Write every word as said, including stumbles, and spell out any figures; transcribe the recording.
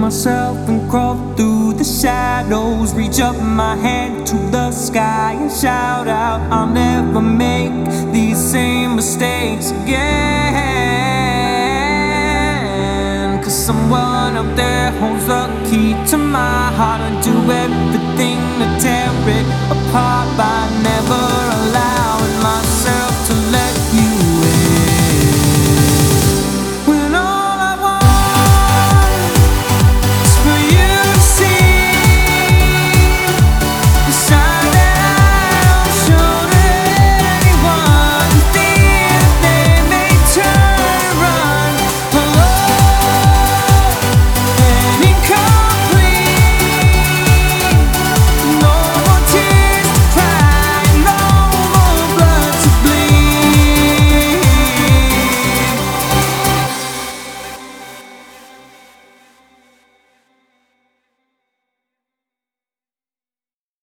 myself and crawl through the shadows. Reach up my hand to the sky and shout out, I'll never make these same mistakes again. Cause someone up there holds the key to my heart, and do everything to tear it apart by never allowing myself to let